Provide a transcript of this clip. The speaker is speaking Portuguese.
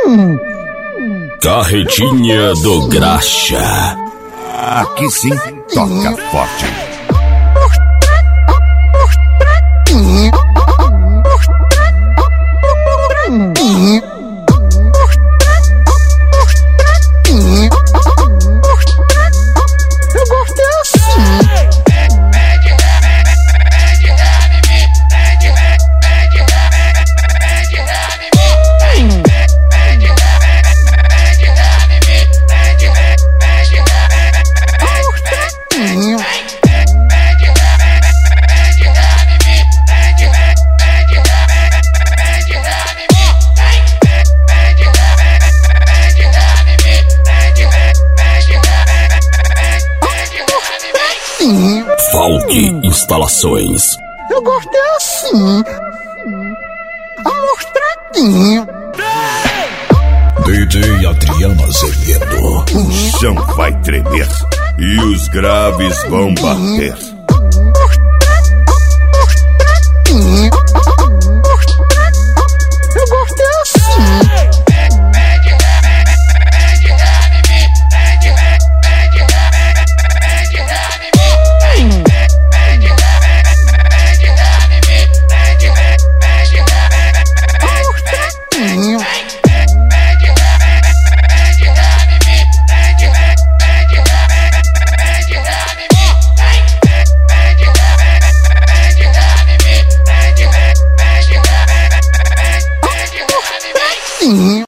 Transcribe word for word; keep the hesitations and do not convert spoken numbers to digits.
Carretinha do Graxa. Aqui sim, toca forte. Falk Instalações. Eu gosto é assim, amostradinho. D J Adriano Azevedo. O chão vai tremer e os graves vão bater.